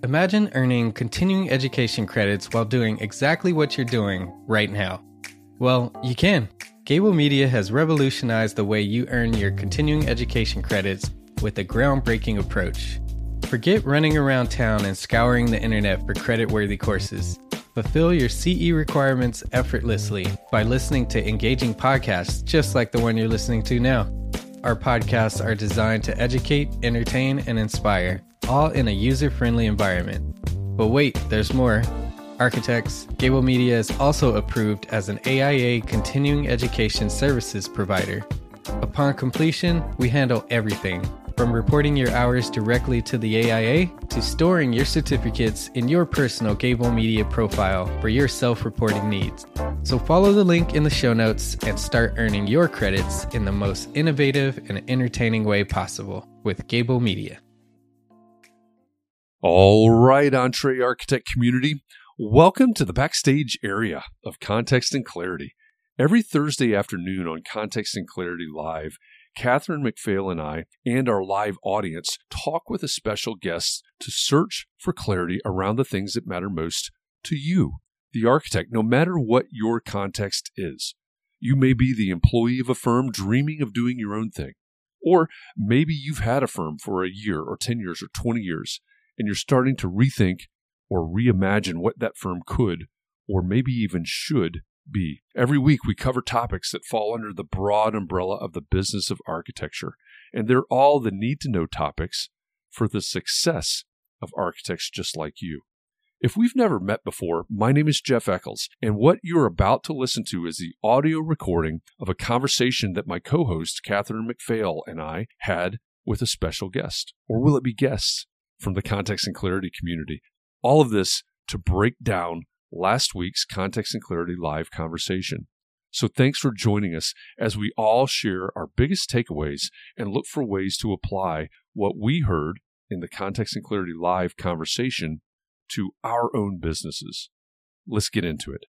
Imagine earning continuing education credits while doing exactly what you're doing right now. Well, you can. Gable Media has revolutionized the way you earn your continuing education credits with a groundbreaking approach. Forget running around town and scouring the internet for credit-worthy courses. Fulfill your CE requirements effortlessly by listening to engaging podcasts just like the one you're listening to now. Our podcasts are designed to educate, entertain, and inspire, all in a user-friendly environment. But wait, there's more. Architects, Gable Media is also approved as an AIA continuing education services provider. Upon completion, we handle everything, from reporting your hours directly to the AIA to storing your certificates in your personal Gable Media profile for your self-reporting needs. So follow the link in the show notes and start earning your credits in the most innovative and entertaining way possible with Gable Media. All right, EntreArchitect community, welcome to the backstage area of Context and Clarity. Every Thursday afternoon on Context and Clarity Live, Catherine McPhail and I and our live audience talk with a special guest to search for clarity around the things that matter most to you, the architect, no matter what your context is. You may be the employee of a firm dreaming of doing your own thing, or maybe you've had a firm for a year or 10 years or 20 years, and you're starting to rethink or reimagine what that firm could or maybe even should be. Every week we cover topics that fall under the broad umbrella of the business of architecture, and they're all the need-to-know topics for the success of architects just like you. If we've never met before, my name is Jeff Eccles, and what you're about to listen to is the audio recording of a conversation that my co-host Catherine McPhail and I had with a special guest. Or will it be guests from the Context and Clarity community? All of this to break down last week's Context and Clarity Live conversation. So thanks for joining us as we all share our biggest takeaways and look for ways to apply what we heard in the Context and Clarity Live conversation to our own businesses. Let's get into it.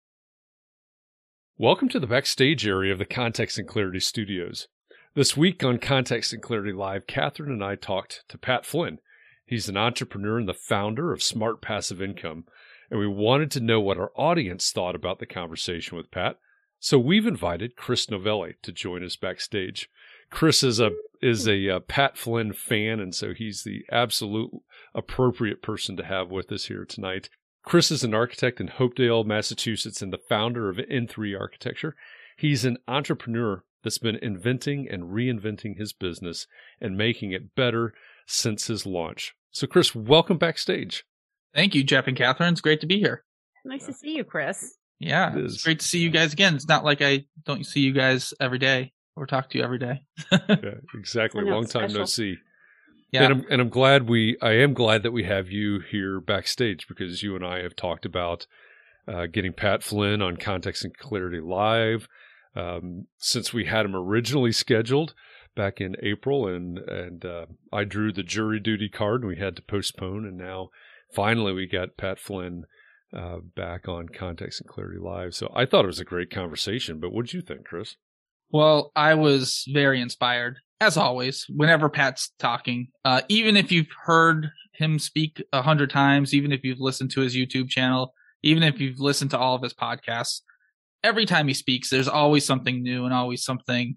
Welcome to the backstage area of the Context and Clarity studios. This week on Context and Clarity Live, Catherine and I talked to Pat Flynn. He's an entrepreneur and the founder of Smart Passive Income, and we wanted to know what our audience thought about the conversation with Pat. So we've invited Chris Novelli to join us backstage. Chris is a Pat Flynn fan, and so he's the absolute appropriate person to have with us here tonight. Chris is an architect in Hopedale, Massachusetts, and the founder of N3 Architecture. He's an entrepreneur that's been inventing and reinventing his business and making it better since his launch. So, Chris, welcome backstage. Thank you, Jeff and Catherine. It's great to be here. Nice to see you, Chris. Yeah, it's great to see you guys again. It's not like I don't see you guys every day or talk to you every day. Yeah, exactly. Long time no see. Yeah, and I'm glad I am glad that we have you here backstage, because you and I have talked about getting Pat Flynn on Context and Clarity Live since we had him originally scheduled back in April, and I drew the jury duty card and we had to postpone, and now finally we got Pat Flynn back on Context and Clarity Live. So I thought it was a great conversation, but what did you think, Chris? Well, I was very inspired, as always, whenever Pat's talking. Even if you've heard him speak 100 times, even if you've listened to his YouTube channel, even if you've listened to all of his podcasts, every time he speaks, there's always something new and always something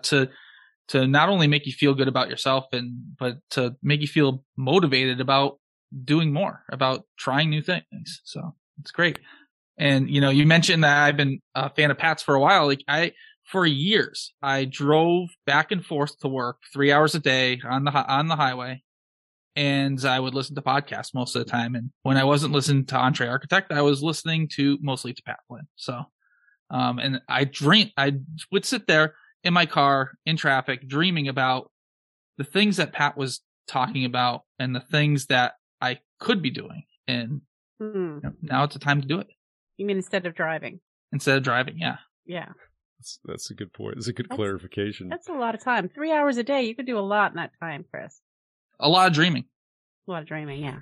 to not only make you feel good about yourself, but to make you feel motivated about doing more, about trying new things. So it's great. And, you mentioned that I've been a fan of Pat's for a while. For years, I drove back and forth to work 3 hours a day on the highway, and I would listen to podcasts most of the time. And when I wasn't listening to EntreArchitect, I was listening mostly to Pat Flynn. So, and I would sit there in my car in traffic, dreaming about the things that Pat was talking about and the things that I could be doing. And now it's the time to do it. You mean instead of driving? Instead of driving, yeah. Yeah. That's a good point. That's a good clarification. That's a lot of time. 3 hours a day. You could do a lot in that time, Chris. A lot of dreaming. A lot of dreaming, yeah.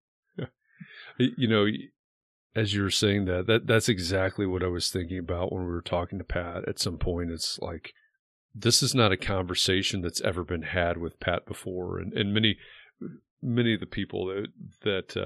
As you were saying that's exactly what I was thinking about when we were talking to Pat. At some point, it's like, this is not a conversation that's ever been had with Pat before. And many of the people that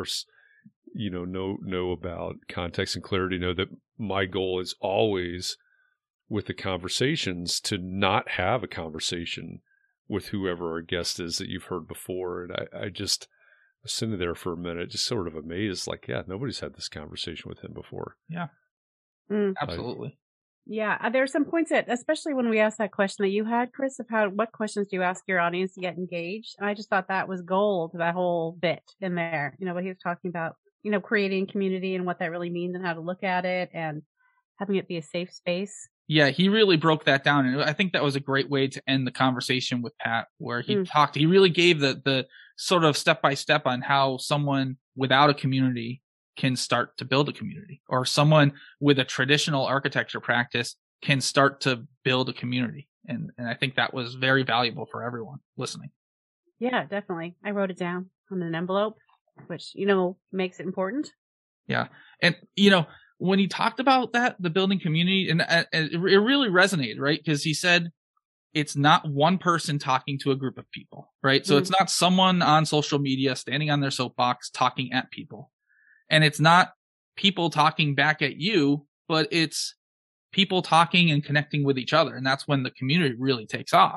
know about context and clarity know that my goal is always with the conversations to not have a conversation with whoever our guest is that you've heard before. And I just was sitting there for a minute, just sort of amazed, like, yeah, nobody's had this conversation with him before. Yeah, absolutely. Yeah, there are some points that, especially when we asked that question that you had, Chris, of what questions do you ask your audience to get engaged? And I just thought that was gold, that whole bit in there. What he was talking about, creating community and what that really means and how to look at it and having it be a safe space. Yeah, he really broke that down. And I think that was a great way to end the conversation with Pat, where he really gave the sort of step-by-step on how someone without a community can start to build a community, or someone with a traditional architecture practice can start to build a community. And I think that was very valuable for everyone listening. Yeah, definitely. I wrote it down on an envelope, which, makes it important. Yeah. And, when he talked about that, the building community, and it really resonated, right? Because he said it's not one person talking to a group of people, right? So it's not someone on social media standing on their soapbox talking at people. And it's not people talking back at you, but it's people talking and connecting with each other. And that's when the community really takes off.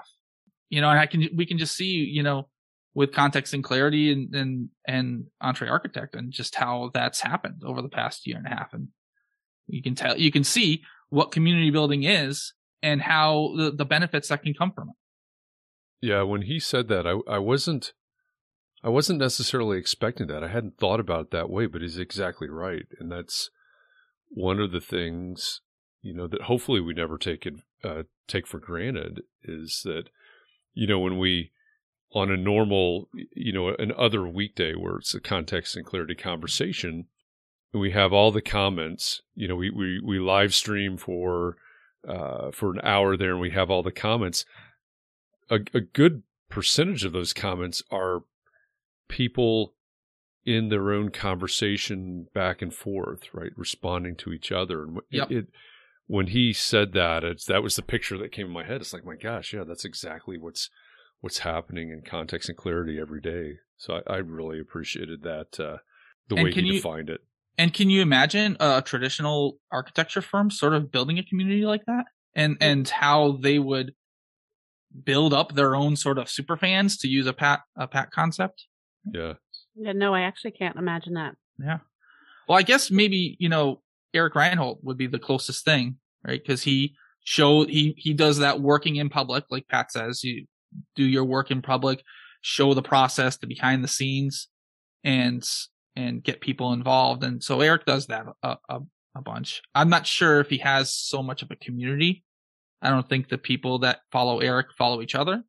And we can just see, with Context and Clarity and EntreArchitect, and just how that's happened over the past year and a half. And you can see what community building is and how the benefits that can come from it. Yeah. When he said that, I wasn't necessarily expecting that. I hadn't thought about it that way, but he's exactly right. And that's one of the things, that hopefully we never take for granted, is that, when we, on a normal, an other weekday where it's a Context and Clarity conversation, and we have all the comments, we live stream for an hour there, and we have all the comments. A good percentage of those comments are people in their own conversation back and forth, right? Responding to each other. And when he said that, that was the picture that came in my head. It's like, my gosh, yeah, that's exactly what's happening in Context and Clarity every day. So I really appreciated that, the way he defined it. And can you imagine a traditional architecture firm sort of building a community like that? And how they would build up their own sort of super fans, to use a Pat concept? Yeah. Yeah, no, I actually can't imagine that. Yeah. Well, I guess maybe, Eric Reinhold would be the closest thing, right? Because he does that working in public, like Pat says. You do your work in public, show the process, the behind the scenes, and get people involved. And so Eric does that a bunch. I'm not sure if he has so much of a community. I don't think the people that follow Eric follow each other.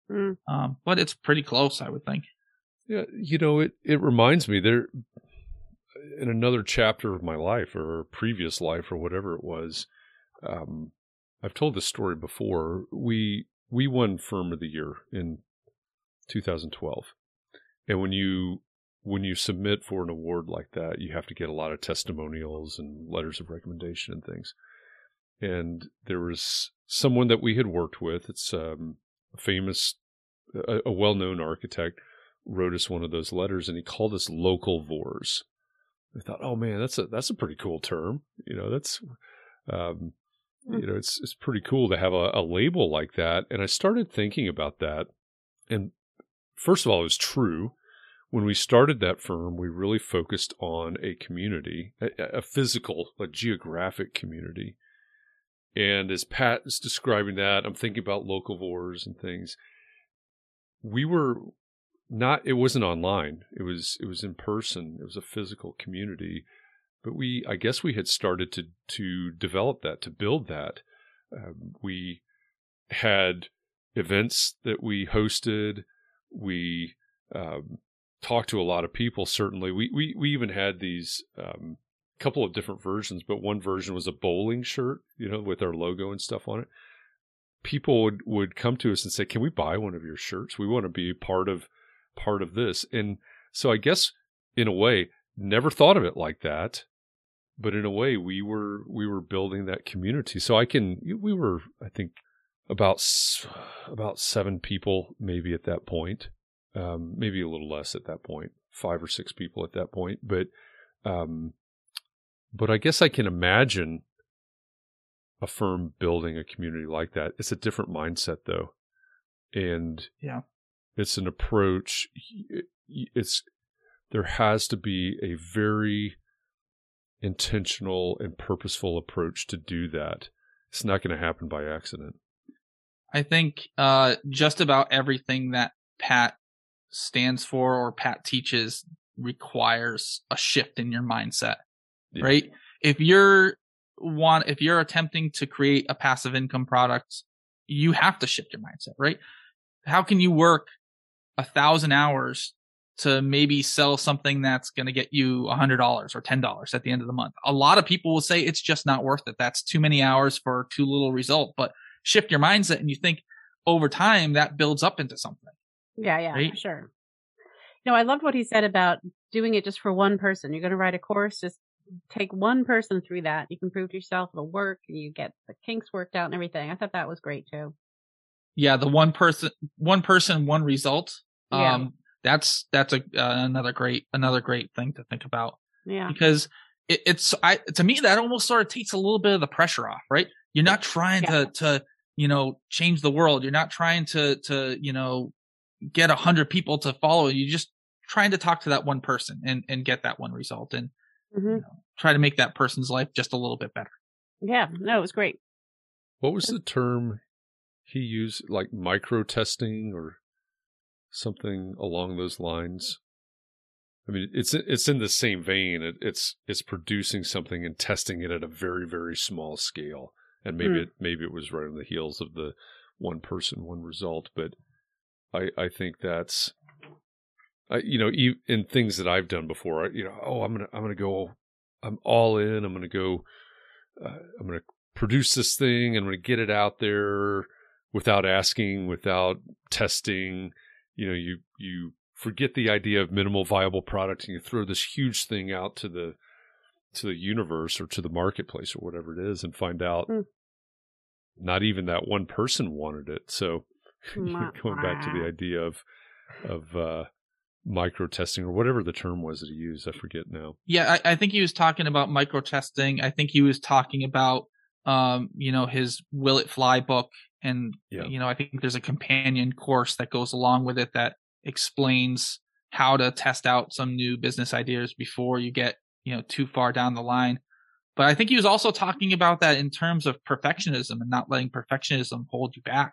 But it's pretty close, I would think. Yeah, it reminds me, there in another chapter of my life, or previous life, or whatever it was, I've told this story before. We won Firm of the Year in 2012, and when you submit for an award like that, you have to get a lot of testimonials and letters of recommendation and things. And there was someone that we had worked with. It's a well-known architect, wrote us one of those letters, and he called us local VORs. I thought, oh man, that's a pretty cool term. That's it's pretty cool to have a label like that. And I started thinking about that. And first of all, it was true. When we started that firm, we really focused on a community, a physical, a geographic community. And as Pat is describing that, I'm thinking about local VORs and things. We were it wasn't online. It was in person. It was a physical community. But I guess we had started to develop that, to build that. We had events that we hosted. We talked to a lot of people. Certainly, we even had these couple of different versions. But one version was a bowling shirt, with our logo and stuff on it. People would come to us and say, "Can we buy one of your shirts? We want to be part of this." And so I guess in a way, never thought of it like that, but in a way we were building that community. So we were, I think, about 7 people maybe at that point, maybe a little less at that point, 5 or 6 people at that point. But I guess I can imagine a firm building a community like that. It's a different mindset though. And it's an approach. There has to be a very intentional and purposeful approach to do that. It's not going to happen by accident. I think just about everything that Pat stands for or Pat teaches requires a shift in your mindset, right? If you're attempting to create a passive income product, you have to shift your mindset, right? How can you work 1,000 hours to maybe sell something that's going to get you $100 or $10 at the end of the month? A lot of people will say it's just not worth it. That's too many hours for too little result. But shift your mindset and you think over time that builds up into something. Yeah, right? For sure. I loved what he said about doing it just for one person. You're going to write a course, just take one person through that. You can prove to yourself it'll work. You get the kinks worked out and everything. I thought that was great too. Yeah, the one person, one result. That's another great thing to think about. Yeah, because to me that almost sort of takes a little bit of the pressure off, right? You're not trying to change the world. You're not trying to get 100 people to follow. You're just trying to talk to that one person and get that one result and try to make that person's life just a little bit better. Yeah, no, it was great. What was the term he used, like micro testing or something along those lines? I mean, it's in the same vein. It's producing something and testing it at a very, very small scale. And maybe it was right on the heels of the one person, one result. But I think that's, in things that I've done before, I'm gonna go, I'm all in. I'm gonna go, I'm gonna produce this thing. I'm gonna get it out there without asking, without testing. You forget the idea of minimal viable product and you throw this huge thing out to the universe or to the marketplace or whatever it is and find out not even that one person wanted it. So going back to the idea of micro testing or whatever the term was that he used, I forget now. Yeah, I think he was talking about micro testing. I think he was talking about his Will It Fly book. And, I think there's a companion course that goes along with it that explains how to test out some new business ideas before you get, too far down the line. But I think he was also talking about that in terms of perfectionism and not letting perfectionism hold you back.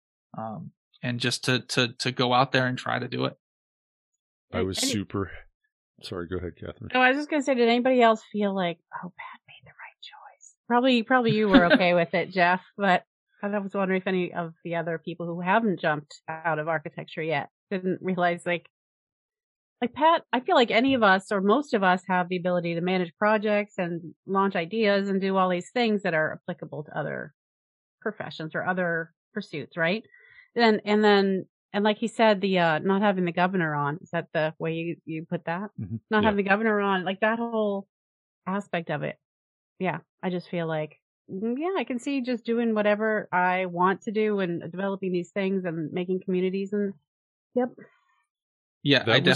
And just to go out there and try to do it. I was sorry, go ahead, Catherine. No, I was just going to say, did anybody else feel like, oh, Pat made the right choice? Probably you were okay with it, Jeff, but I was wondering if any of the other people who haven't jumped out of architecture yet didn't realize, like Pat, I feel like any of us or most of us have the ability to manage projects and launch ideas and do all these things that are applicable to other professions or other pursuits, right? And like he said, the not having the governor on, is that the way you put that? Mm-hmm. Not having the governor on, like that whole aspect of it. Yeah, I just feel like, I can see just doing whatever I want to do and developing these things and making communities and Yeah, I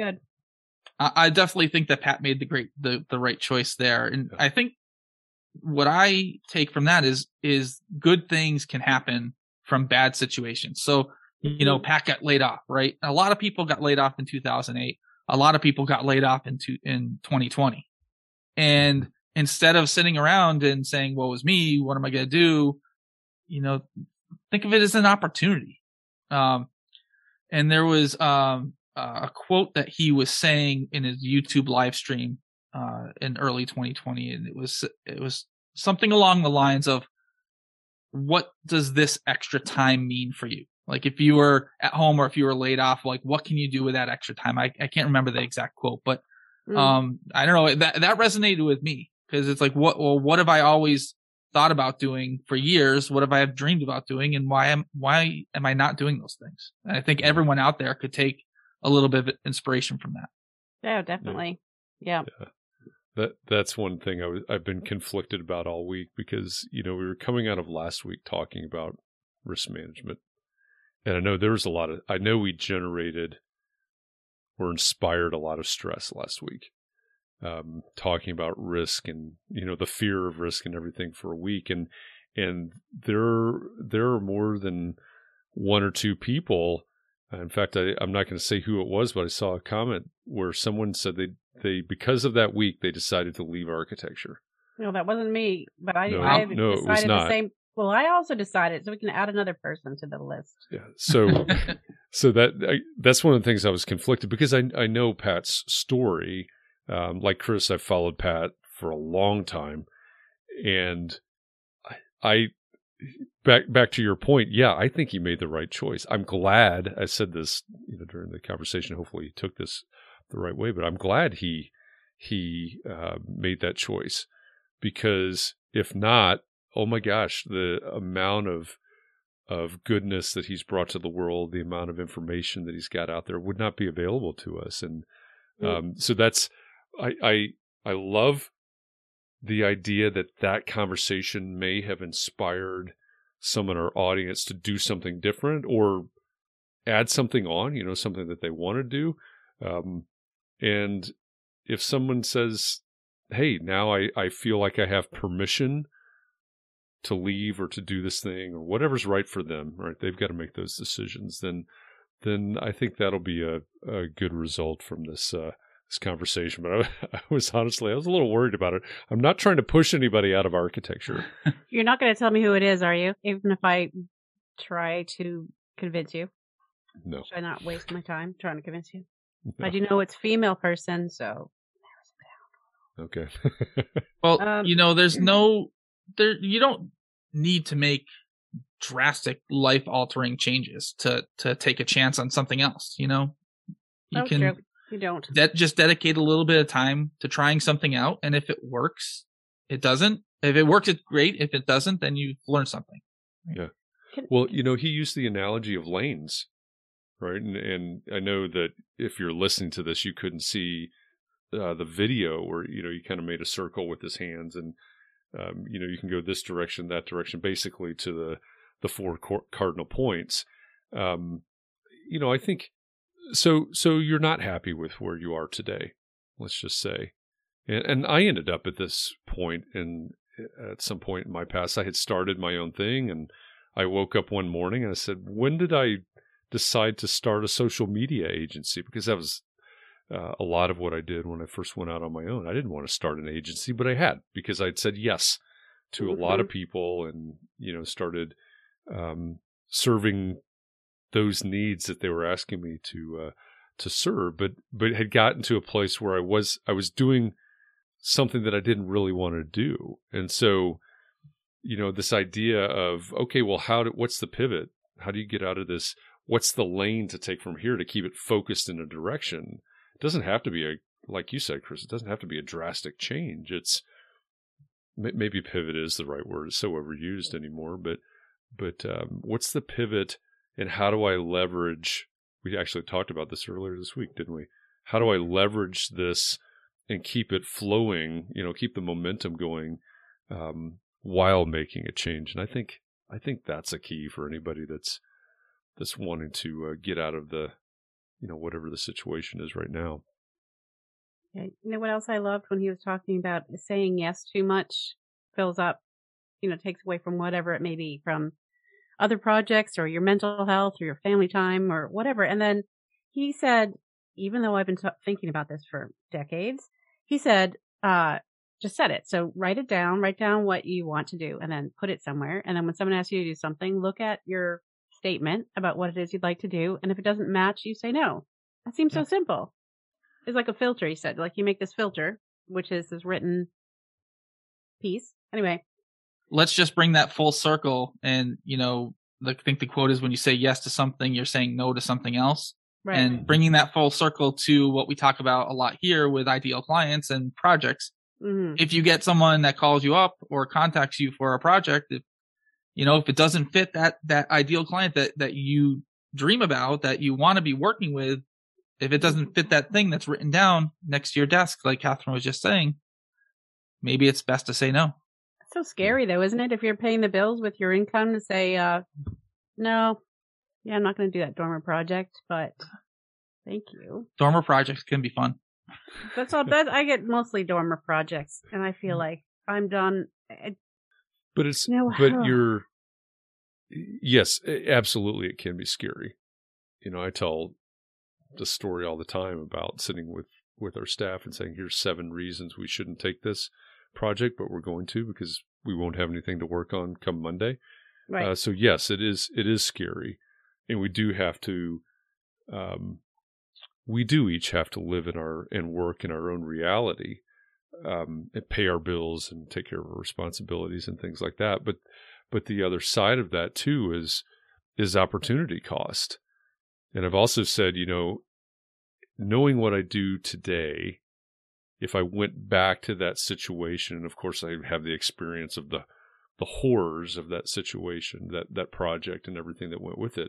definitely think that Pat made the right choice there. And I think what I take from that is good things can happen from bad situations. So, Pat got laid off, right? A lot of people got laid off in 2008. A lot of people got laid off in 2020. And instead of sitting around and saying, woe is me, what am I going to do? Think of it as an opportunity. And there was a quote that he was saying in his YouTube live stream in early 2020. And it was something along the lines of, what does this extra time mean for you? Like if you were at home or if you were laid off, like what can you do with that extra time? I can't remember the exact quote, but I don't know, that resonated with me. Because it's like, what have I always thought about doing for years? What have I dreamed about doing? And why am I not doing those things? And I think everyone out there could take a little bit of inspiration from that. Yeah, definitely. Yeah. That's one thing I've been conflicted about all week because, we were coming out of last week talking about risk management. And I know there was I know we generated or inspired a lot of stress last week. Talking about risk and, the fear of risk and everything for a week. And there are more than one or two people. In fact, I'm not going to say who it was, but I saw a comment where someone said they because of that week, they decided to leave architecture. No, that wasn't me, but I No, decided it was not. the same. Well, I also decided, so we can add another person to the list. Yeah. So that's one of the things I was conflicted, because I know Pat's story. Like Chris, I've followed Pat for a long time, and I back to your point. Yeah, I think he made the right choice. I'm glad I said this, during the conversation. Hopefully, he took this the right way, but I'm glad he made that choice, because if not, oh my gosh, the amount of goodness that he's brought to the world, the amount of information that he's got out there would not be available to us, and so that's. I love the idea that conversation may have inspired some in our audience to do something different or add something on, something that they want to do. And if someone says, hey, now I feel like I have permission to leave or to do this thing or whatever's right for them, right? They've got to make those decisions. Then I think that'll be a good result from this conversation. But I was a little worried about it. I'm not trying to push anybody out of architecture. You're not going to tell me who it is, are you? Even if I try to convince you? No. Should I not waste my time trying to convince you? No. I do know it's a female person, so. Okay. Well, there's you don't need to make drastic life-altering changes to take a chance on something else. You can. True. You don't. Just dedicate a little bit of time to trying something out, and if it works, it doesn't. If it works, it's great. If it doesn't, then you've learned something. Yeah. Well, he used the analogy of lanes, right? And I know that if you're listening to this, you couldn't see the video where, you kind of made a circle with his hands, and, you can go this direction, that direction, basically to the four cardinal points. I think, so you're not happy with where you are today, let's just say. And I ended up at this point at some point in my past. I had started my own thing, and I woke up one morning and I said, when did I decide to start a social media agency? Because that was a lot of what I did when I first went out on my own. I didn't want to start an agency, but I had, because I'd said yes to a lot of people, and, started serving those needs that they were asking me to serve, but had gotten to a place where I was doing something that I didn't really want to do. And so, this idea of, okay, well, what's the pivot? How do you get out of this? What's the lane to take from here to keep it focused in a direction? It doesn't have to be like you said, Chris, it doesn't have to be a drastic change. It's maybe pivot is the right word. It's so overused anymore, but what's the pivot? And how do I leverage, we actually talked about this earlier this week, didn't we? How do I leverage this and keep it flowing, keep the momentum going while making a change? And I think that's a key for anybody that's wanting to get out of the, whatever the situation is right now. Yeah. You know what else I loved when he was talking about saying yes too much fills up, takes away from whatever it may be, from other projects or your mental health or your family time or whatever. And then he said, even though I've been thinking about this for decades, he said, just set it. So write down what you want to do, and then put it somewhere. And then when someone asks you to do something, look at your statement about what it is you'd like to do. And if it doesn't match, you say no. That seems so simple. It's like a filter, he said. Like, you make this filter, which is this written piece. Anyway. Let's just bring that full circle. And, I think the quote is, when you say yes to something, you're saying no to something else. Right. And bringing that full circle to what we talk about a lot here with ideal clients and projects. Mm-hmm. If you get someone that calls you up or contacts you for a project, if it doesn't fit that ideal client that you dream about, that you want to be working with, if it doesn't fit that thing that's written down next to your desk, like Catherine was just saying, maybe it's best to say no. It's so scary, though, isn't it? If you're paying the bills with your income, to say, no, I'm not going to do that dormer project, but Thank you. Dormer projects can be fun. That's all. That I get mostly dormer projects, and I feel like I'm done. But it's yes, absolutely, it can be scary. I tell the story all the time about sitting with our staff and saying, "Here's 7 reasons we shouldn't take this project, but we're going to because we won't have anything to work on come Monday." Right. So yes, it is scary, and we do have to. We do each have to live and work in our own reality, and pay our bills and take care of our responsibilities and things like that. But the other side of that too is opportunity cost. And I've also said, knowing what I do today, if I went back to that situation, and of course I have the experience of the horrors of that situation, that project and everything that went with it.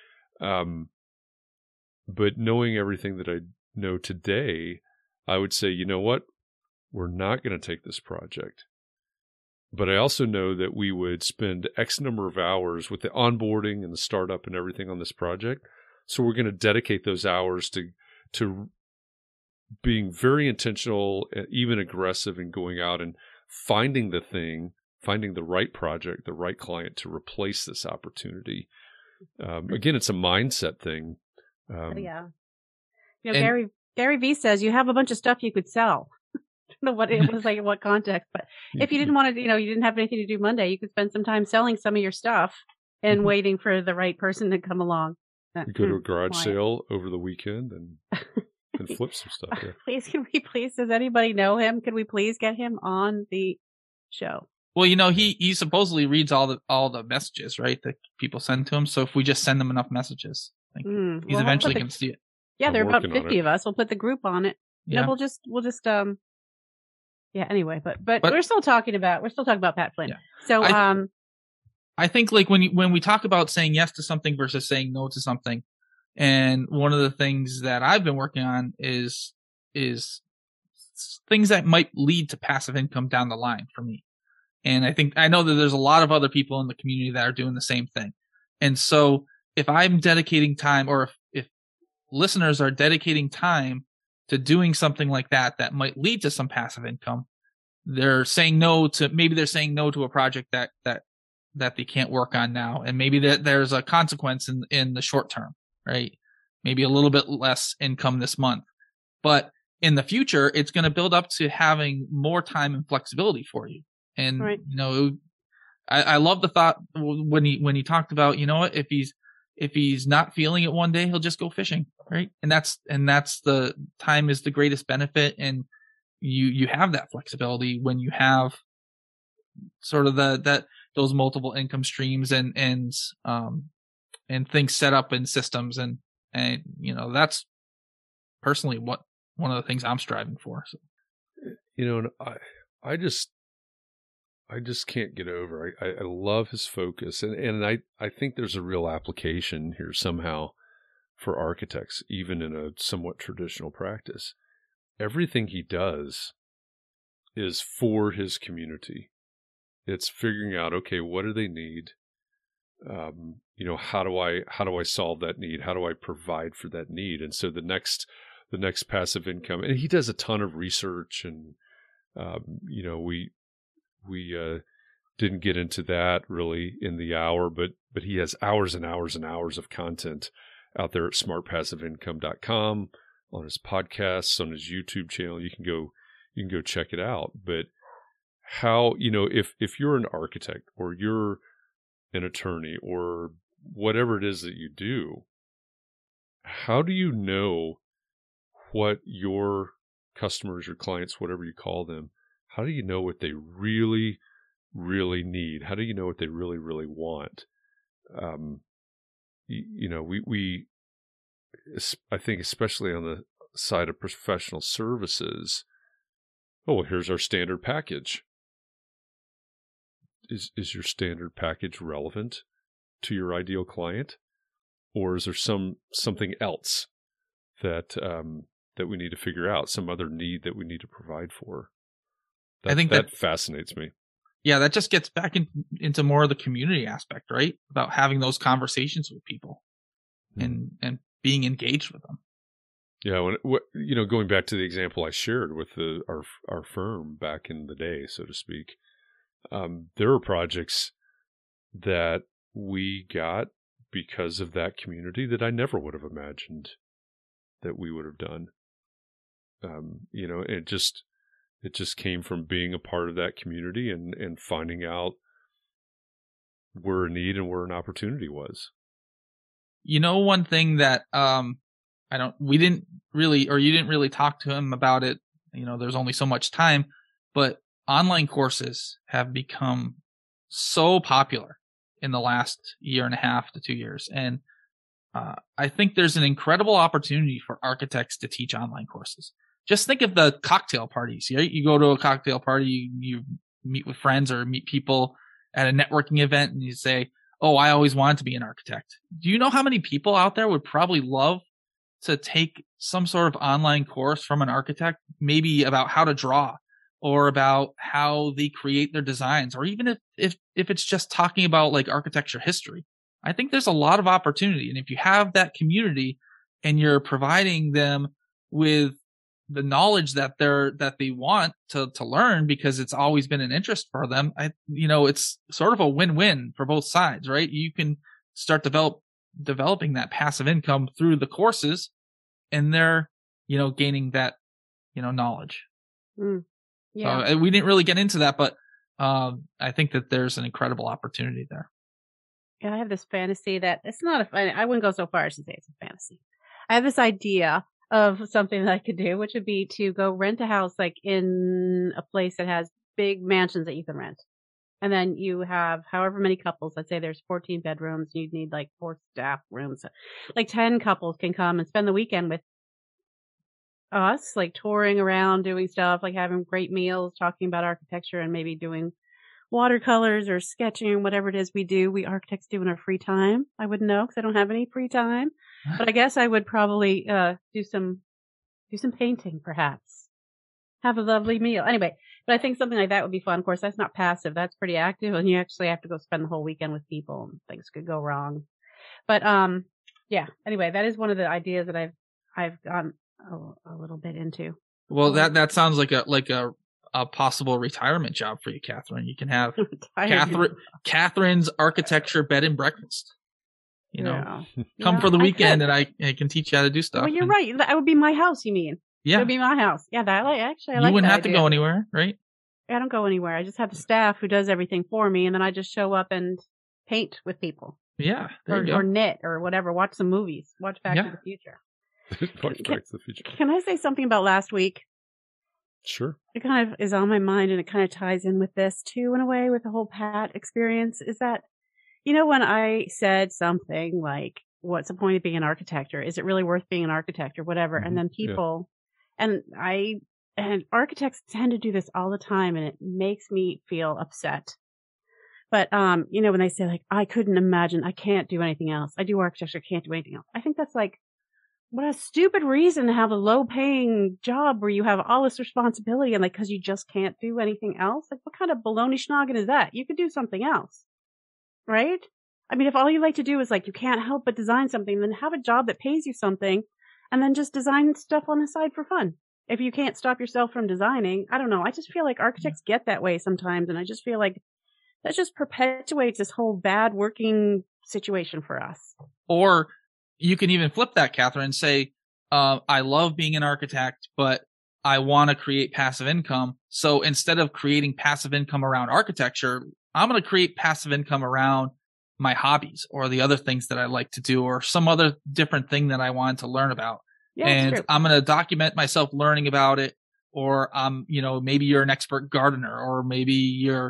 But knowing everything that I know today, I would say, you know what? We're not going to take this project. But I also know that we would spend X number of hours with the onboarding and the startup and everything on this project. So we're going to dedicate those hours to being very intentional, even aggressive in going out and finding the right project, the right client to replace this opportunity. Again, it's a mindset thing. Yeah. Gary Vee says you have a bunch of stuff you could sell. I don't know what it was like in what context, but if you didn't want to, you didn't have anything to do Monday, you could spend some time selling some of your stuff and waiting for the right person to come along. You go to a garage sale over the weekend and flip some stuff. Yeah. Please, does anybody know him? Could we please get him on the show? Well, he supposedly reads all the messages, right, that people send to him. So if we just send him enough messages, he's eventually going to see it. Yeah, there are about 50 of us. We'll put the group on it. Yeah, we'll just anyway, but we're still talking about Pat Flynn. Yeah. So I think like when we talk about saying yes to something versus saying no to something, and one of the things that I've been working on is things that might lead to passive income down the line for me. And I know that there's a lot of other people in the community that are doing the same thing. And so if I'm dedicating time, or if listeners are dedicating time to doing something like that might lead to some passive income, they're saying no to a project that they can't work on now. And maybe that there's a consequence in the short term, right? Maybe a little bit less income this month, but in the future, it's going to build up to having more time and flexibility for you. And, right. I love the thought when he talked about, if he's not feeling it one day, he'll just go fishing. Right. And that's the time is the greatest benefit. And you have that flexibility when you have sort of those multiple income streams and things set up in systems. And that's personally one of the things I'm striving for. So. And I just can't get over. I love his focus, and I think there's a real application here somehow for architects, even in a somewhat traditional practice. Everything he does is for his community. It's figuring out, okay, what do they need? How do I solve that need? How do I provide for that need? And so the next passive income, and he does a ton of research, and we didn't get into that really in the hour, but he has hours and hours and hours of content out there at smartpassiveincome.com, on his podcasts, on his YouTube channel. You can go check it out. But how, if you're an architect or you're an attorney or whatever it is that you do, how do you know what your customers, your clients, whatever you call them, how do you know what they really, really need? How do you know what they really, really want? I think especially on the side of professional services, here's our standard package. Is your standard package relevant to your ideal client? Or is there something else that we need to figure out, some other need that we need to provide for? I think that fascinates me. Yeah, that just gets back into more of the community aspect, right? About having those conversations with people and being engaged with them. Yeah, going back to the example I shared with our firm back in the day, so to speak, there were projects that we got because of that community that I never would have imagined that we would have done. It just came from being a part of that community and finding out where a need and where an opportunity was. One thing that you didn't really talk to him about it. There's only so much time, but online courses have become so popular in the last 1.5 to 2 years. And I think there's an incredible opportunity for architects to teach online courses. Just think of the cocktail parties. Right? You go to a cocktail party, you meet with friends or meet people at a networking event, and you say, "Oh, I always wanted to be an architect." Do you know how many people out there would probably love to take some sort of online course from an architect, maybe about how to draw or about how they create their designs, or even if it's just talking about like architecture history? I think there's a lot of opportunity. And if you have that community and you're providing them with the knowledge that they want to learn because it's always been an interest for them, it's sort of a win-win for both sides, right? You can start developing that passive income through the courses, and they're, gaining that, knowledge. Yeah. So we didn't really get into that, but I think that there's an incredible opportunity there. Yeah, I have this fantasy that it's not I wouldn't go so far as to say it's a fantasy. I have this idea of something that I could do, which would be to go rent a house like in a place that has big mansions that you can rent. And then you have however many couples, let's say there's 14 bedrooms, you'd need like 4 staff rooms. Like 10 couples can come and spend the weekend with us, like touring around, doing stuff, like having great meals, talking about architecture, and maybe doing watercolors or sketching, whatever it is we architects do in our free time. I wouldn't know because I don't have any free time, but I guess I would probably do some painting, perhaps. Have a lovely meal. Anyway, but I think something like that would be fun. Of course, that's not passive. That's pretty active, and you actually have to go spend the whole weekend with people, and things could go wrong. But yeah. Anyway, that is one of the ideas that I've gone a little bit into. Well, that sounds like a possible retirement job for you, Catherine. You can have Catherine's architecture bed and breakfast. Come for the weekend, and I can teach you how to do stuff. Well, you're right. That would be my house. You mean? Yeah, it would be my house. Yeah, I like you wouldn't have to go anywhere, right? I don't go anywhere. I just have the staff who does everything for me, and then I just show up and paint with people. Yeah, or knit or whatever. Watch some movies. Watch Back to the Future. Back to the Future. Can I say something about last week? Sure. It kind of is on my mind, and it kind of ties in with this too, in a way, with the whole Pat experience. Is that, when I said something like, "What's the point of being an architect?" or "Is it really worth being an architect?" or whatever, and then people, and architects tend to do this all the time, and it makes me feel upset. But when they say like, "I couldn't imagine, I can't do anything else. I do architecture, can't do anything else." I think that's like, what a stupid reason to have a low-paying job where you have all this responsibility and because you just can't do anything else. Like, what kind of baloney schnoggin is that? You could do something else, right? I mean, if all you like to do is you can't help but design something, then have a job that pays you something, and then just design stuff on the side for fun. If you can't stop yourself from designing, I don't know. I just feel like architects get that way sometimes, and I just feel like that just perpetuates this whole bad working situation for us. Or you can even flip that, Catherine, and say, I love being an architect, but I want to create passive income. So instead of creating passive income around architecture, I'm going to create passive income around my hobbies or the other things that I like to do, or some other different thing that I want to learn about. Yeah, and I'm going to document myself learning about it. Or, maybe you're an expert gardener, or maybe you're,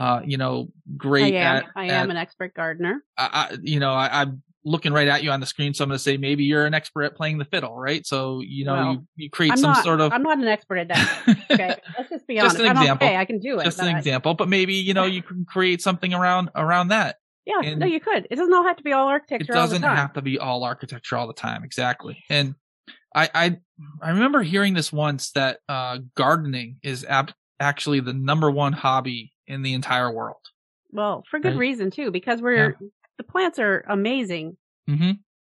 great I am an expert gardener. I'm looking right at you on the screen. So I'm going to say, maybe you're an expert at playing the fiddle, right? So, you create I'm not an expert at that. Okay. Let's just be honest. Just an example. I can do it. Just an example, but maybe, you can create something around that. Yeah. And no, you could. It doesn't all have to be all architecture all the time. It doesn't have to be all architecture all the time. Exactly. And I remember hearing this once, that gardening is actually the number one hobby in the entire world. Well, for good reason too, because the plants are amazing. Mm-hmm.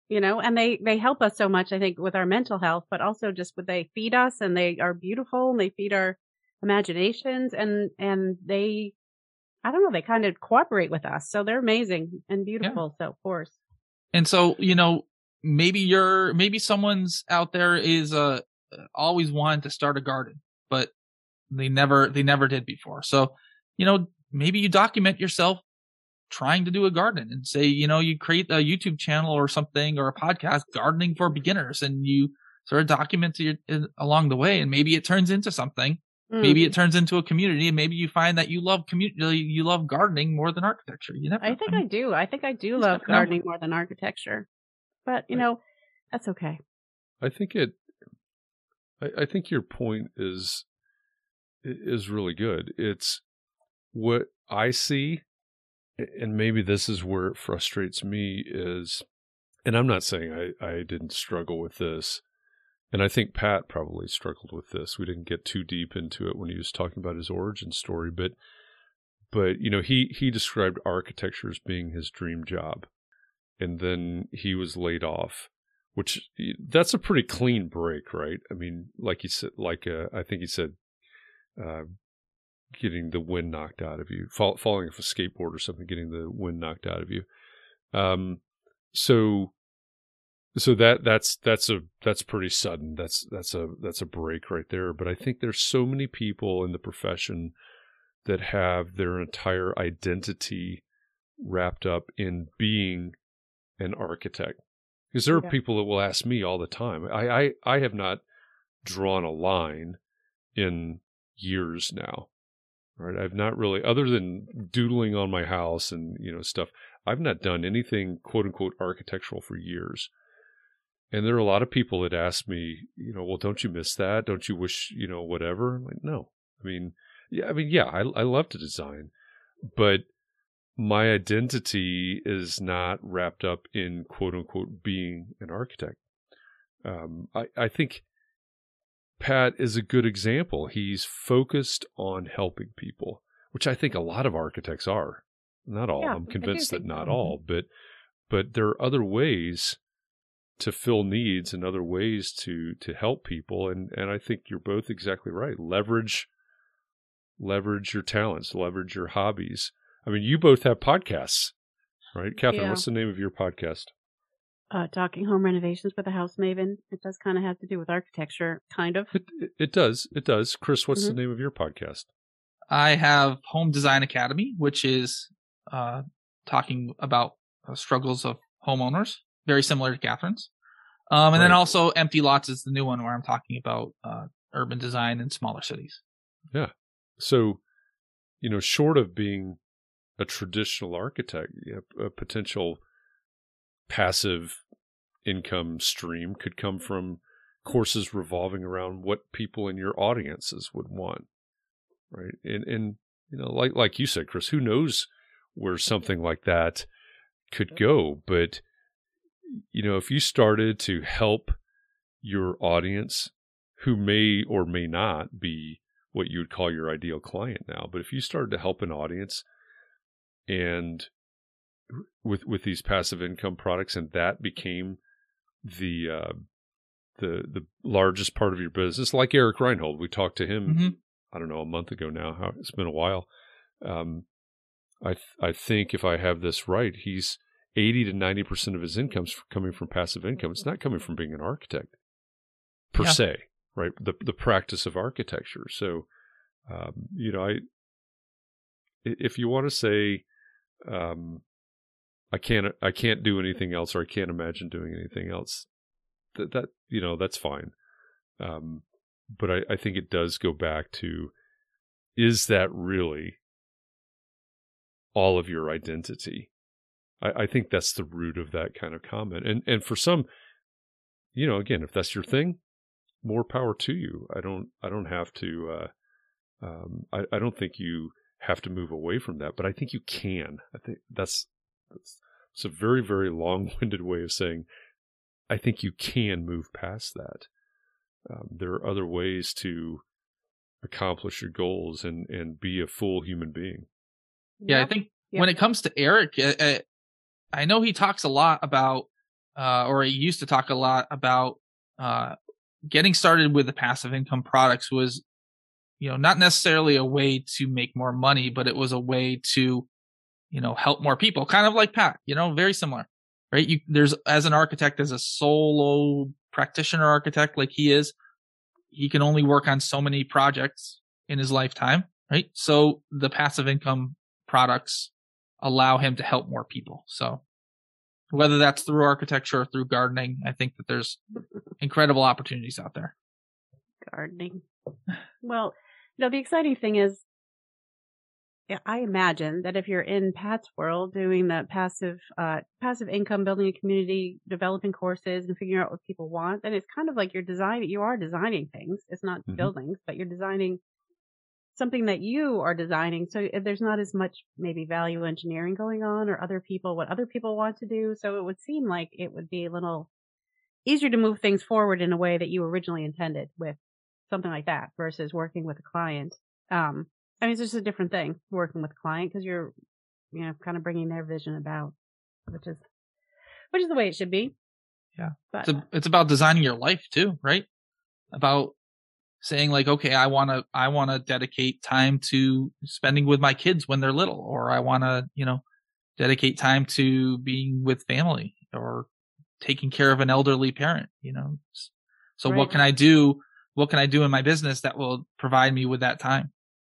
and they help us so much, I think, with our mental health, but also just they feed us, and they are beautiful, and they feed our imaginations, and they, I don't know, they kind of cooperate with us. So they're amazing and beautiful. So of course. And so, maybe someone's out there is always wanted to start a garden, but they never did before. So, maybe you document yourself trying to do a garden, and say, you create a YouTube channel or something, or a podcast, Gardening for Beginners, and you sort of document it along the way, and maybe it turns into something. Maybe it turns into a community, and maybe you find that you love you love gardening more than architecture. I think I do love gardening more than architecture, but that's okay. I think your point is really good. It's what I see, and maybe this is where it frustrates me is, and I'm not saying I didn't struggle with this. And I think Pat probably struggled with this. We didn't get too deep into it when he was talking about his origin story, but he described architecture as being his dream job, and then he was laid off, which that's a pretty clean break, right? I mean, like he said, I think he said, getting the wind knocked out of you, falling off a skateboard or something, getting the wind knocked out of you. So that's pretty sudden. That's a break right there. But I think there's so many people in the profession that have their entire identity wrapped up in being an architect. Because there are people that will ask me all the time. I have not drawn a line in years now. Right? I've not really, other than doodling on my house and stuff, I've not done anything quote unquote architectural for years. And there are a lot of people that ask me, well, don't you miss that? Don't you wish, whatever? I'm like, no. I love to design, but my identity is not wrapped up in quote unquote being an architect. I think Pat is a good example. He's focused on helping people, which I think a lot of architects are. Not all. I'm convinced that not all, but there are other ways to fill needs and other ways to help people. And I think you're both exactly right. Leverage your talents, leverage your hobbies. I mean, you both have podcasts, right? Catherine, what's the name of your podcast? Talking Home Renovations with a House Maven. It does kind of have to do with architecture, kind of. It does. Chris, what's the name of your podcast? I have Home Design Academy, which is talking about struggles of homeowners, very similar to Catherine's. And then also Empty Lots is the new one where I'm talking about urban design in smaller cities. Yeah. So, short of being a traditional architect, a potential passive income stream could come from courses revolving around what people in your audiences would want. Right. And like you said, Chris, who knows where something like that could go, but if you started to help your audience, who may or may not be what you would call your ideal client now, but if you started to help an audience and with these passive income products, and that became the largest part of your business, like Eric Reinhold, we talked to him, I don't know, a month ago now. It's been a while. I think if I have this right, he's 80 to 90% of his income's coming from passive income. It's not coming from being an architect per se, right? The practice of architecture. So, if you want to say, I can't do anything else, or I can't imagine doing anything else, that's fine. But I think it does go back to, is that really all of your identity? I think that's the root of that kind of comment. And for some, again, if that's your thing, more power to you. I don't have to, I don't think you have to move away from that, but I think you can. I think that's a very, very long-winded way of saying, I think you can move past that. There are other ways to accomplish your goals and be a full human being. Yeah, I think when it comes to Eric, I know he talks a lot about or he used to talk a lot about getting started with the passive income products was, not necessarily a way to make more money, but it was a way to, help more people, kind of like Pat, very similar, right? There's, as an architect, as a solo practitioner architect like he is, he can only work on so many projects in his lifetime, right? So the passive income products allow him to help more people. So whether that's through architecture or through gardening, I think that there's incredible opportunities out there. Gardening. Well, the exciting thing is, I imagine that if you're in Pat's world doing that passive income, building a community, developing courses and figuring out what people want, then it's kind of like you are designing things. It's not buildings, but you're designing something that you are designing. So there's not as much maybe value engineering going on, or what other people want to do. So it would seem like it would be a little easier to move things forward in a way that you originally intended with something like that versus working with a client. It's just a different thing working with a client because you're, kind of bringing their vision about, which is the way it should be. Yeah. But it's about designing your life too, right? About saying like, okay, I want to dedicate time to spending with my kids when they're little, or I want to, dedicate time to being with family or taking care of an elderly parent, So right. What can I do? What can I do in my business that will provide me with that time?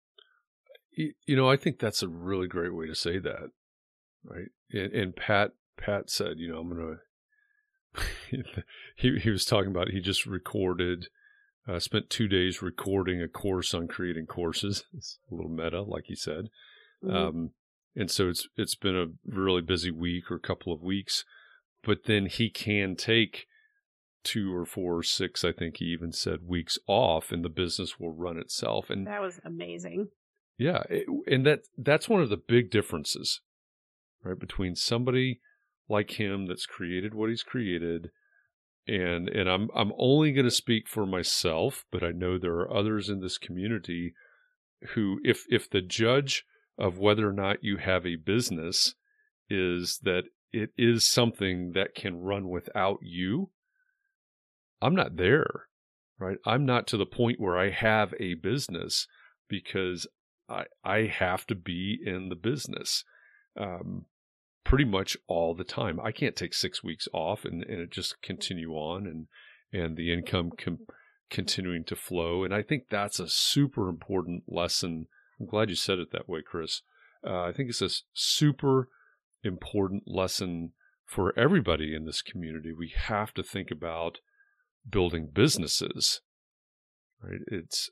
I think that's a really great way to say that, right? And Pat said, I'm going to, he was talking about, he just recorded, spent 2 days recording a course on creating courses. It's a little meta, like he said. Mm-hmm. And so it's been a really busy week or a couple of weeks, but then he can take 2 or 4 or 6, I think he even said, weeks off, and the business will run itself. And that was amazing. Yeah, and that's one of the big differences, right, between somebody like him that's created what he's created, and I'm only going to speak for myself, but I know there are others in this community who, if the judge of whether or not you have a business is that it is something that can run without you, I'm not there, right? I'm not to the point where I have a business because I have to be in the business pretty much all the time. I can't take 6 weeks off and it just continue on and the income continuing to flow. And I think that's a super important lesson. I'm glad you said it that way, Chris. I think it's a super important lesson for everybody in this community. We have to think about building businesses, right? It's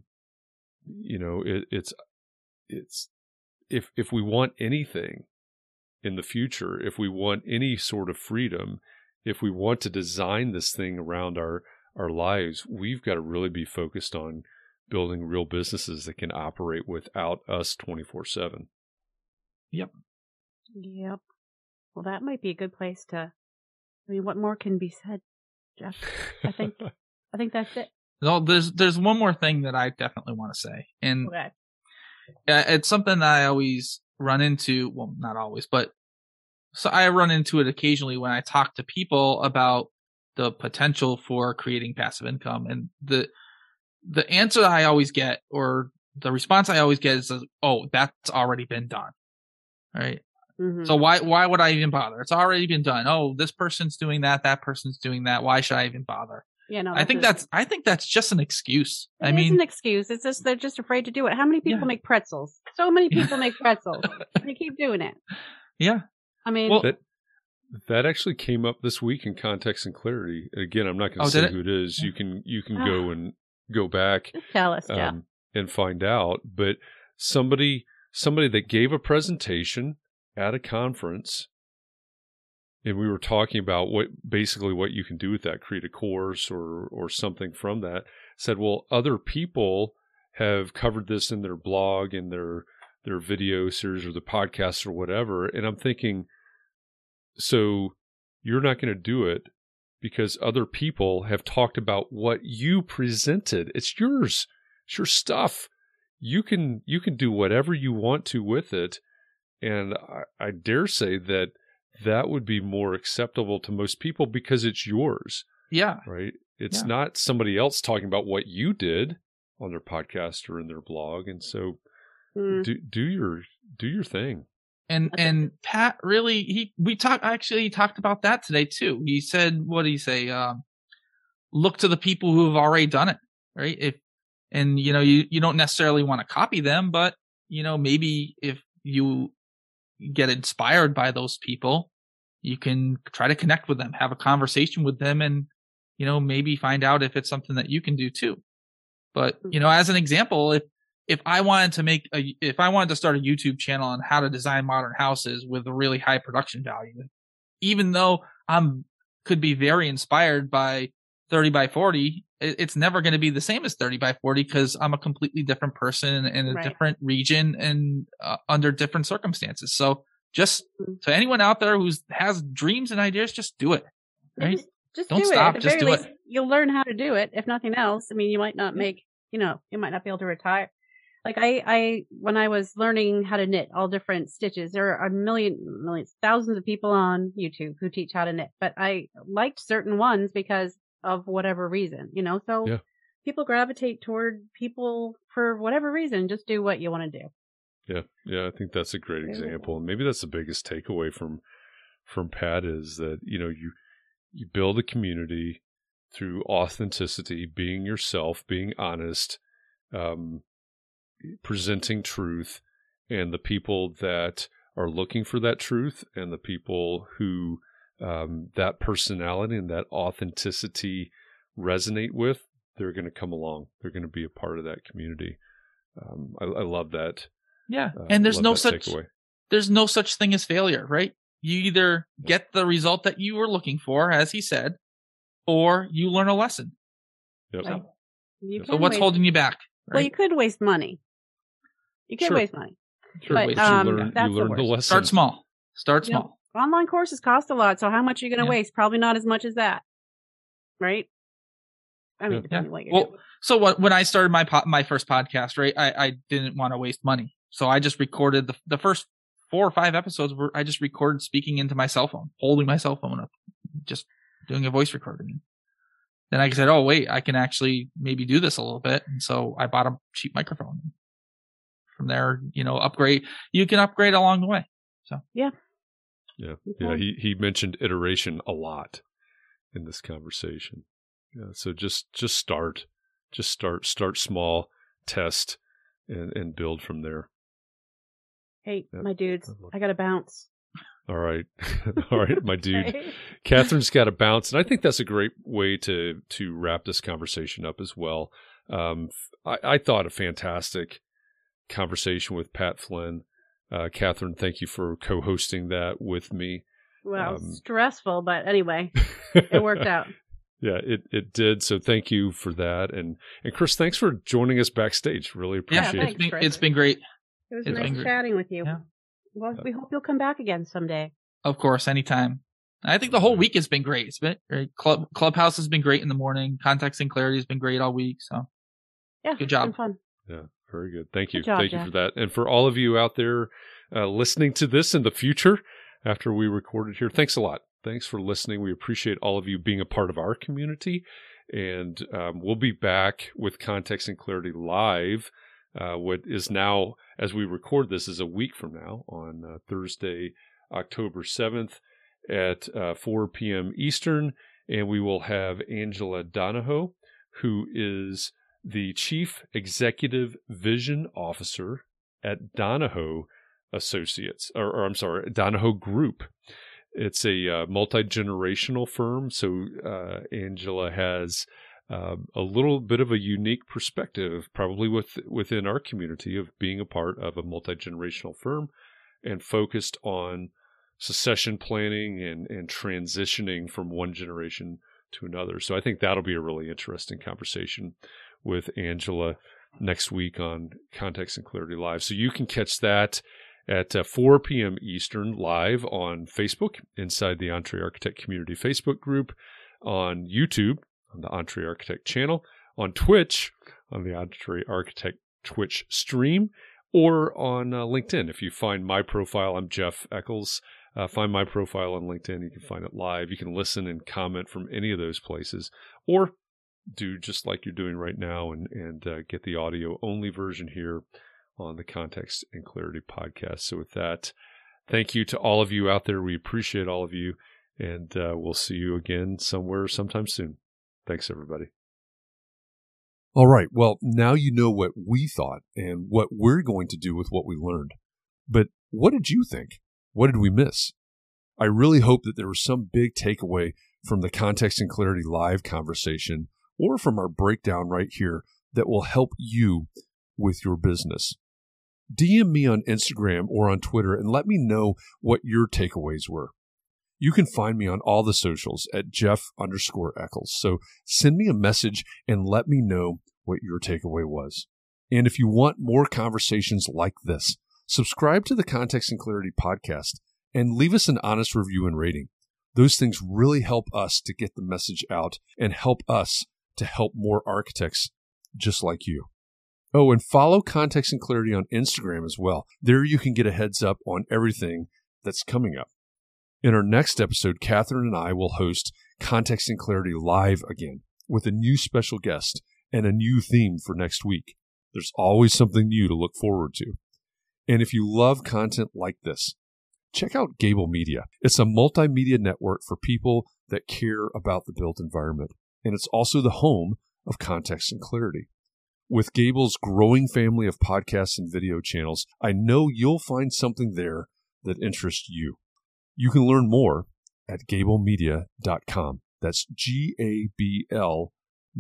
it's if we want anything in the future, if we want any sort of freedom, if we want to design this thing around our lives, we've got to really be focused on building real businesses that can operate without us 24/7. Yep. Well, that might be a good place to. What more can be said, Jeff? I think that's it. No, there's one more thing that I definitely want to say, and okay. It's something that I always run into. Well, not always, but so I run into it occasionally when I talk to people about the potential for creating passive income, and the answer I always get, or the response I always get, is, "Oh, that's already been done." Right. Mm-hmm. So why would I even bother? It's already been done. Oh, this person's doing that. That person's doing that. Why should I even bother? Yeah, no. I think that's just an excuse. It is an excuse. It's just they're just afraid to do it. How many people make pretzels? So many people make pretzels. They keep doing it. Yeah. I mean, well, that actually came up this week in Context and Clarity. Again, I'm not going to say who it is. You can go and go back. Just tell us, Jeff. And find out. But somebody that gave a presentation at a conference, and we were talking about what you can do with that, create a course or something from that, said, well, other people have covered this in their blog and their video series or the podcasts or whatever. And I'm thinking, so you're not going to do it because other people have talked about what you presented. It's yours. It's your stuff. You can do whatever you want to with it. And I dare say that that would be more acceptable to most people because it's yours, Yeah. right? It's Yeah. not somebody else talking about what you did on their podcast or in their blog. And so do your thing. And Pat really, he talked about that today too. He said, what did he say? Look to the people who have already done it, right? You don't necessarily want to copy them, but maybe if you get inspired by those people, you can try to connect with them, have a conversation with them, and maybe find out if it's something that you can do too. But as an example, if I wanted to start a YouTube channel on how to design modern houses with a really high production value, even though could be very inspired by 30 by 40, it's never going to be the same as 30 by 40 because I'm a completely different person in a different region and under different circumstances. So just to anyone out there who has dreams and ideas, just do it. Right? Just don't do stop. it. Just do it. You'll learn how to do it. If nothing else, I mean, you might not make, you might not be able to retire. Like when I was learning how to knit all different stitches, there are millions, thousands of people on YouTube who teach how to knit, but I liked certain ones because of whatever reason, so people gravitate toward people for whatever reason. Just do what you want to do. Yeah. I think that's a great example. And maybe that's the biggest takeaway from Pat is that, you build a community through authenticity, being yourself, being honest, presenting truth, and the people that are looking for that truth and the people who that personality and that authenticity resonate with, they're going to come along. They're going to be a part of that community. I love that. Yeah. And there's no such thing as failure, right? You either get the result that you were looking for, as he said, or you learn a lesson. Yep. So what's holding you back? Right? Well, you could waste money. You could waste money. Sure. But you learn the lesson. Start small. Online courses cost a lot, so how much are you going to waste? Probably not as much as that. Right? I mean, depending on what you're doing. So when I started my first podcast, right, I didn't want to waste money. So I just recorded the first 4 or 5 episodes where I just recorded speaking into my cell phone, holding my cell phone up, just doing a voice recording. Then I said, oh, wait, I can actually maybe do this a little bit. And so I bought a cheap microphone. From there, upgrade. You can upgrade along the way. So yeah. He mentioned iteration a lot in this conversation. Yeah. So just start small, test, and build from there. Hey, my dudes, I got to bounce. All right, my dude. Catherine's got to bounce, and I think that's a great way to wrap this conversation up as well. I thought a fantastic conversation with Pat Flynn. Catherine, thank you for co-hosting that with me. Well, stressful, but anyway, it worked out. Yeah, it did. So thank you for that. And Chris, thanks for joining us backstage. Really appreciate it. It's been great. It was nice chatting with you. Yeah. Well, we hope you'll come back again someday. Of course, anytime. I think the whole week has been great. It's been great. Clubhouse has been great in the morning. Context and Clarity has been great all week. So yeah, good job. It's been fun. Yeah, very good. Thank you. Thank you for that. And for all of you out there listening to this in the future after we recorded here, thanks a lot. Thanks for listening. We appreciate all of you being a part of our community. And we'll be back with Context and Clarity Live. What is now, as we record this, is a week from now on Thursday, October 7th at 4 p.m. Eastern. And we will have Angela Donahoe, who is the Chief Executive Vision Officer at Donahoe Associates, or I'm sorry, Donahoe Group. It's a multi-generational firm. So Angela has a little bit of a unique perspective, probably within our community, of being a part of a multi-generational firm and focused on succession planning and transitioning from one generation to another. So I think that'll be a really interesting conversation with Angela next week on Context and Clarity Live. So you can catch that at 4 p.m. Eastern live on Facebook, inside the Entre Architect Community Facebook group, on YouTube, on the Entre Architect channel, on Twitch, on the Entre Architect Twitch stream, or on LinkedIn. If you find my profile, I'm Jeff Eccles. find my profile on LinkedIn. You can find it live. You can listen and comment from any of those places, or do just like you're doing right now and get the audio only version here on the Context and Clarity podcast. So with that, thank you to all of you out there. We appreciate all of you, and we'll see you again somewhere sometime soon. Thanks, everybody. All right. Well, now you know what we thought and what we're going to do with what we learned. But what did you think? What did we miss? I really hope that there was some big takeaway from the Context and Clarity live conversation or from our breakdown right here that will help you with your business. DM me on Instagram or on Twitter and let me know what your takeaways were. You can find me on all the socials at Jeff_Eccles. So send me a message and let me know what your takeaway was. And if you want more conversations like this, subscribe to the Context and Clarity podcast and leave us an honest review and rating. Those things really help us to get the message out and help us to help more architects just like you. Oh, and follow Context and Clarity on Instagram as well. There you can get a heads up on everything that's coming up. In our next episode, Catherine and I will host Context and Clarity live again with a new special guest and a new theme for next week. There's always something new to look forward to. And if you love content like this, check out Gable Media. It's a multimedia network for people that care about the built environment. And it's also the home of Context and Clarity. With Gable's growing family of podcasts and video channels, I know you'll find something there that interests you. You can learn more at gablemedia.com. That's GABL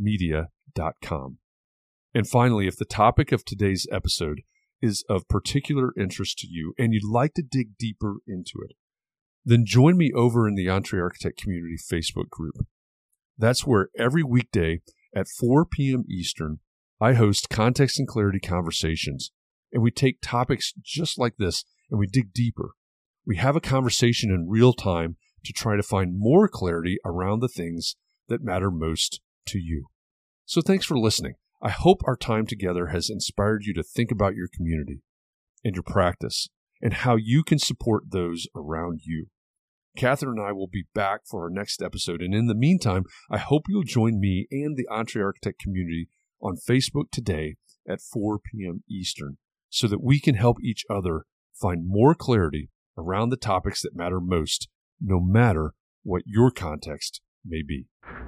media.com. And finally, if the topic of today's episode is of particular interest to you and you'd like to dig deeper into it, then join me over in the EntreArchitect Community Facebook group. That's where every weekday at 4 p.m. Eastern, I host Context and Clarity conversations, and we take topics just like this and we dig deeper. We have a conversation in real time to try to find more clarity around the things that matter most to you. So thanks for listening. I hope our time together has inspired you to think about your community and your practice and how you can support those around you. Catherine and I will be back for our next episode. And in the meantime, I hope you'll join me and the EntreArchitect community on Facebook today at 4 p.m. Eastern so that we can help each other find more clarity around the topics that matter most, no matter what your context may be.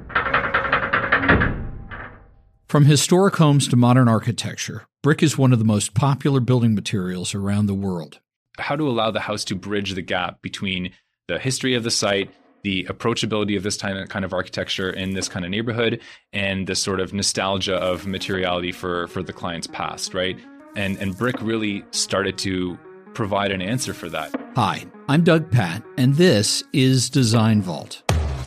From historic homes to modern architecture, brick is one of the most popular building materials around the world. How to allow the house to bridge the gap between the history of the site, the approachability of this kind of architecture in this kind of neighborhood, and the sort of nostalgia of materiality for the client's past, right? And brick really started to provide an answer for that. Hi, I'm Doug Patt, and this is Design Vault.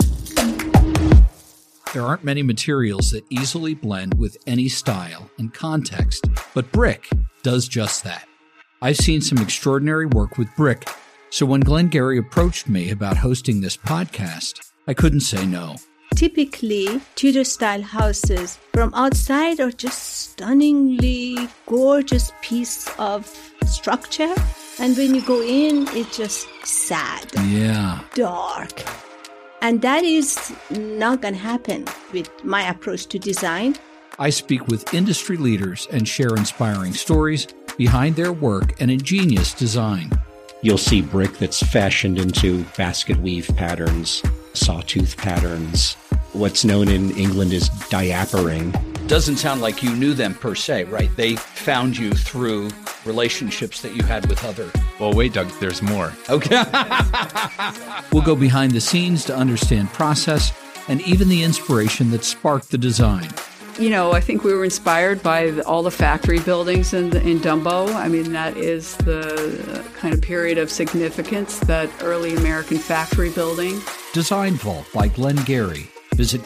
There aren't many materials that easily blend with any style and context, but brick does just that. I've seen some extraordinary work with brick, so when Glenn Gary approached me about hosting this podcast, I couldn't say no. Typically, Tudor-style houses from outside are just stunningly gorgeous piece of structure. And when you go in, it's just sad. Yeah. Dark. And that is not going to happen with my approach to design. I speak with industry leaders and share inspiring stories behind their work and ingenious design. You'll see brick that's fashioned into basket weave patterns, sawtooth patterns. What's known in England as diapering. Doesn't sound like you knew them per se, right? They found you through relationships that you had with other. Well, wait, Doug, there's more. Okay. We'll go behind the scenes to understand process and even the inspiration that sparked the design. You know, I think we were inspired by all the factory buildings in Dumbo. I mean, that is the kind of period of significance, that early American factory building. Design Vault by Glenn Gary. Visit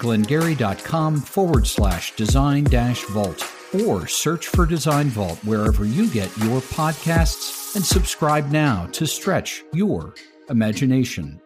glengary.com/design-vault or search for Design Vault wherever you get your podcasts and subscribe now to stretch your imagination.